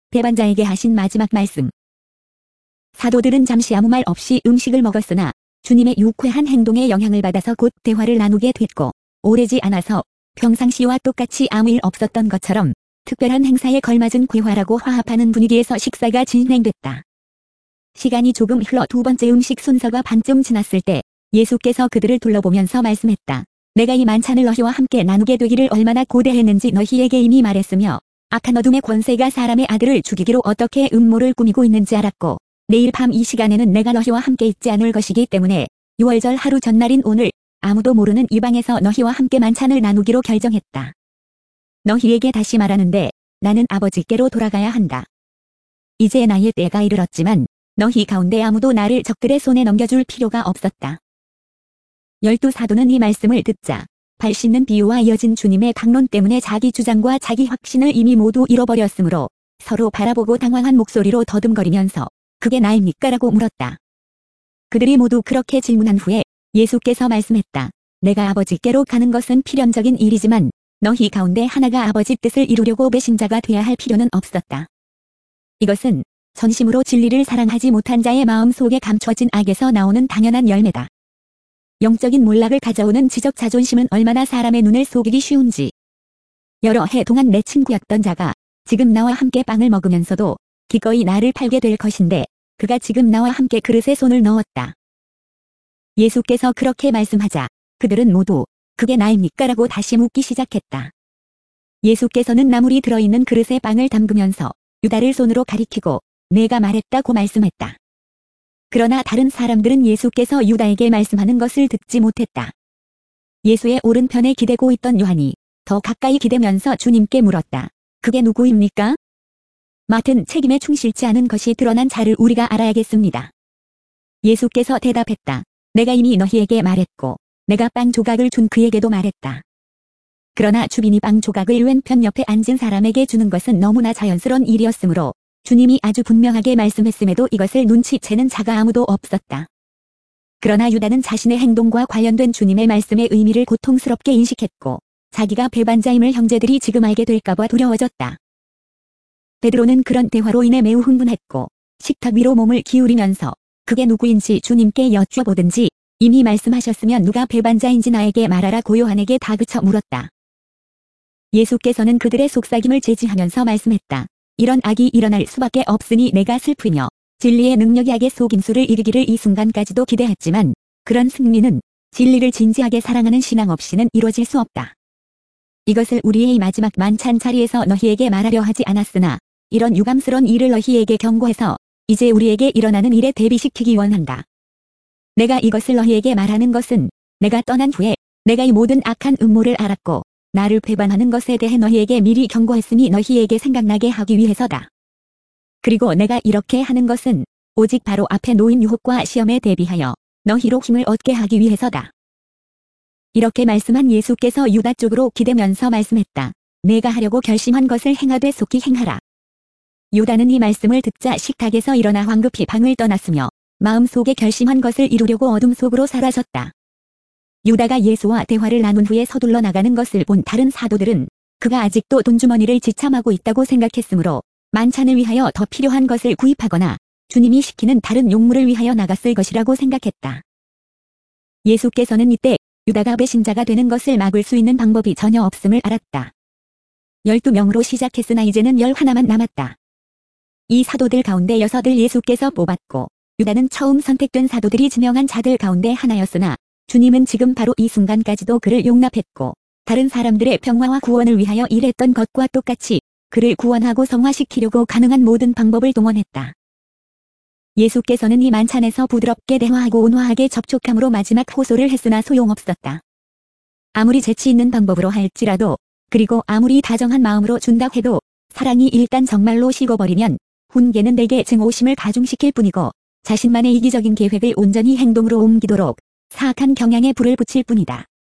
배반자에게 하신 마지막 말씀. 사도들은 잠시 아무 말 없이 음식을 먹었으나 주님의 유쾌한 행동에 영향을 받아서 곧 대화를 나누게 됐고, 오래지 않아서 평상시와 똑같이 아무 일 없었던 것처럼 특별한 행사에 걸맞은 회화라고 화합하는 분위기에서 식사가 진행됐다. 시간이 조금 흘러 두 번째 음식 순서가 반쯤 지났을 때 예수께서 그들을 둘러보면서 말씀했다. 내가 이 만찬을 너희와 함께 나누게 되기를 얼마나 고대했는지 너희에게 이미 말했으며, 악한 어둠의 권세가 사람의 아들을 죽이기로 어떻게 음모를 꾸미고 있는지 알았고, 내일 밤 이 시간에는 내가 너희와 함께 있지 않을 것이기 때문에 유월절 하루 전날인 오늘 아무도 모르는 이 방에서 너희와 함께 만찬을 나누기로 결정했다. 너희에게 다시 말하는데 나는 아버지께로 돌아가야 한다. 이제 나의 때가 이르렀지만 너희 가운데 아무도 나를 적들의 손에 넘겨줄 필요가 없었다. 12사도는 이 말씀을 듣자 발 씻는 비유와 이어진 주님의 강론 때문에 자기 주장과 자기 확신을 이미 모두 잃어버렸으므로 서로 바라보고 당황한 목소리로 더듬거리면서 그게 나입니까? 라고 물었다. 그들이 모두 그렇게 질문한 후에 예수께서 말씀했다. 내가 아버지께로 가는 것은 필연적인 일이지만 너희 가운데 하나가 아버지 뜻을 이루려고 배신자가 되어야 할 필요는 없었다. 이것은 전심으로 진리를 사랑하지 못한 자의 마음 속에 감춰진 악에서 나오는 당연한 열매다. 영적인 몰락을 가져오는 지적 자존심은 얼마나 사람의 눈을 속이기 쉬운지. 여러 해 동안 내 친구였던 자가 지금 나와 함께 빵을 먹으면서도 기꺼이 나를 팔게 될 것인데 그가 지금 나와 함께 그릇에 손을 넣었다. 예수께서 그렇게 말씀하자 그들은 모두 그게 나입니까? 라고 다시 묻기 시작했다. 예수께서는 나물이 들어있는 그릇에 빵을 담그면서 유다를 손으로 가리키고 내가 말했다고 말씀했다. 그러나 다른 사람들은 예수께서 유다에게 말씀하는 것을 듣지 못했다. 예수의 오른편에 기대고 있던 요한이 더 가까이 기대면서 주님께 물었다. 그게 누구입니까? 맡은 책임에 충실치 않은 것이 드러난 자를 우리가 알아야겠습니다. 예수께서 대답했다. 내가 이미 너희에게 말했고 내가 빵 조각을 준 그에게도 말했다. 그러나 주빈이 빵 조각을 왼편 옆에 앉은 사람에게 주는 것은 너무나 자연스러운 일이었으므로 주님이 아주 분명하게 말씀했음에도 이것을 눈치채는 자가 아무도 없었다. 그러나 유다는 자신의 행동과 관련된 주님의 말씀의 의미를 고통스럽게 인식했고 자기가 배반자임을 형제들이 지금 알게 될까봐 두려워졌다. 베드로는 그런 대화로 인해 매우 흥분했고 식탁 위로 몸을 기울이면서 그게 누구인지 주님께 여쭤보든지 이미 말씀하셨으면 누가 배반자인지 나에게 말하라고 요한에게 다그쳐 물었다. 예수께서는 그들의 속삭임을 제지하면서 말씀했다. 이런 악이 일어날 수밖에 없으니 내가 슬프며 진리의 능력이 악의 속임수를 이기기를 이 순간까지도 기대했지만 그런 승리는 진리를 진지하게 사랑하는 신앙 없이는 이루어질 수 없다. 이것을 우리의 마지막 만찬 자리에서 너희에게 말하려 하지 않았으나 이런 유감스러운 일을 너희에게 경고해서 이제 우리에게 일어나는 일에 대비시키기 원한다. 내가 이것을 너희에게 말하는 것은 내가 떠난 후에 내가 이 모든 악한 음모를 알았고 나를 배반하는 것에 대해 너희에게 미리 경고했으니 너희에게 생각나게 하기 위해서다. 그리고 내가 이렇게 하는 것은 오직 바로 앞에 놓인 유혹과 시험에 대비하여 너희로 힘을 얻게 하기 위해서다. 이렇게 말씀한 예수께서 유다 쪽으로 기대면서 말씀했다. 내가 하려고 결심한 것을 행하되 속히 행하라. 유다는 이 말씀을 듣자 식탁에서 일어나 황급히 방을 떠났으며 마음속에 결심한 것을 이루려고 어둠 속으로 사라졌다. 유다가 예수와 대화를 나눈 후에 서둘러 나가는 것을 본 다른 사도들은 그가 아직도 돈주머니를 지참하고 있다고 생각했으므로 만찬을 위하여 더 필요한 것을 구입하거나 주님이 시키는 다른 용물을 위하여 나갔을 것이라고 생각했다. 예수께서는 이때 유다가 배신자가 되는 것을 막을 수 있는 방법이 전혀 없음을 알았다. 12명으로 시작했으나 이제는 11만 남았다. 이 사도들 가운데 6을 예수께서 뽑았고 유다는 처음 선택된 사도들이 지명한 자들 가운데 하나였으나 주님은 지금 바로 이 순간까지도 그를 용납했고 다른 사람들의 평화와 구원을 위하여 일했던 것과 똑같이 그를 구원하고 성화시키려고 가능한 모든 방법을 동원했다. 예수께서는 이 만찬에서 부드럽게 대화하고 온화하게 접촉함으로 마지막 호소를 했으나 소용없었다. 아무리 재치 있는 방법으로 할지라도 그리고 아무리 다정한 마음으로 준다 해도 사랑이 일단 정말로 식어버리면 훈계는 대개 증오심을 가중시킬 뿐이고 자신만의 이기적인 계획을 온전히 행동으로 옮기도록 사악한 경향에 불을 붙일 뿐이다.